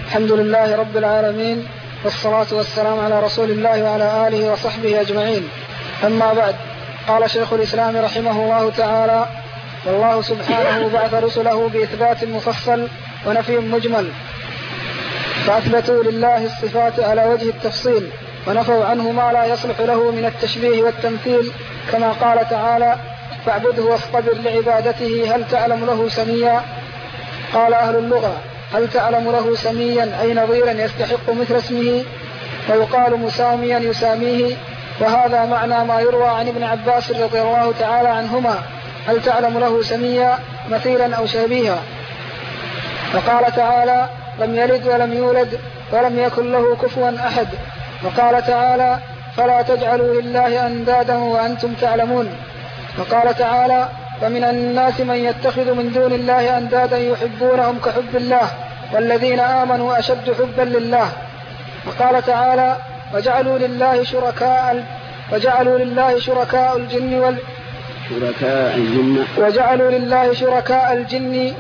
الحمد لله رب العالمين، والصلاة والسلام على رسول الله وعلى آله وصحبه أجمعين. أما بعد، قال شيخ الإسلام رحمه الله تعالى: والله سبحانه بعث رسله بإثبات مفصل ونفي مجمل، فأثبتوا لله الصفات على وجه التفصيل، ونفوا عنه ما لا يصلح له من التشبيه والتمثيل، كما قال تعالى: فاعبده واصطبر لعبادته هل تعلم له سميا. قال أهل اللغة: هل تعلم له سميا أي نظيرا يستحق مثل اسمه، ويقال مساميا يساميه، وهذا معنى ما يروى عن ابن عباس رضي الله تعالى عنهما: هل تعلم له سميا مثيلا أو شبيها. وقال تعالى: لم يلد ولم يولد ولم يكن له كفوا أحد. وقال تعالى: فلا تجعلوا لله أندادا وأنتم تعلمون. وقال تعالى: ومن الناس من يتخذ من دون الله أندادا يحبونهم كحب الله والذين آمنوا أشد حبا لله. وقال تعالى: وجعلوا لله شركاء الجن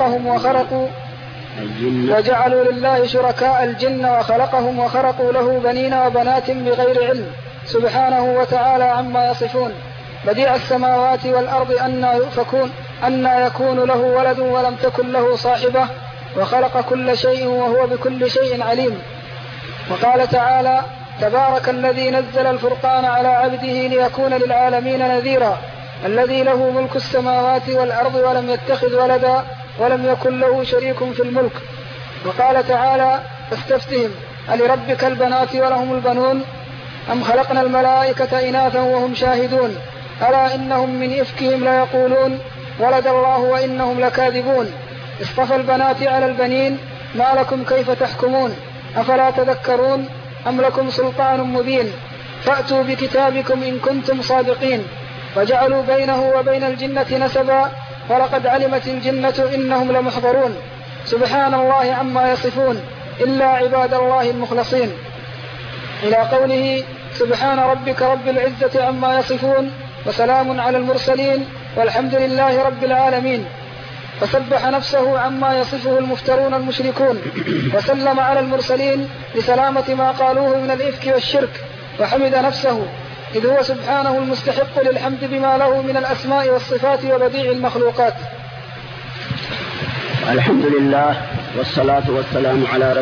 وخلقهم وخرقوا له بنين وبنات بغير علم، سبحانه وتعالى عما يصفون. بديع السماوات والأرض أنى يكون له ولد ولم تكن له صاحبة، وخلق كل شيء وهو بكل شيء عليم. وقال تعالى: تبارك الذي نزل الفرقان على عبده ليكون للعالمين نذيرا، الذي له ملك السماوات والأرض ولم يتخذ ولدا ولم يكن له شريك في الملك. وقال تعالى: فاستفتهم ألربك البنات ولهم البنون أم خلقنا الملائكة إناثا وهم شاهدون ألا إنهم من إفكهم ليقولون ولد الله وإنهم لكاذبون. اصطفى البنات على البنين ما لكم كيف تحكمون أفلا تذكرون أم لكم سلطان مبين فأتوا بكتابكم إن كنتم صادقين. وجعلوا بينه وبين الجنة نسبا ولقد علمت الجنة إنهم لمحضرون. سبحان الله عما يصفون إلا عباد الله المخلصين، إلى قوله: سبحان ربك رب العزة عما يصفون وسلام على المرسلين والحمد لله رب العالمين. فسبح نفسه عما يصفه المفترون المشركون، وسلم على المرسلين لسلامة ما قالوه من الإفك والشرك، وحمد نفسه إذ هو سبحانه المستحق للحمد بما له من الأسماء والصفات وبديع المخلوقات. الحمد لله والصلاة والسلام على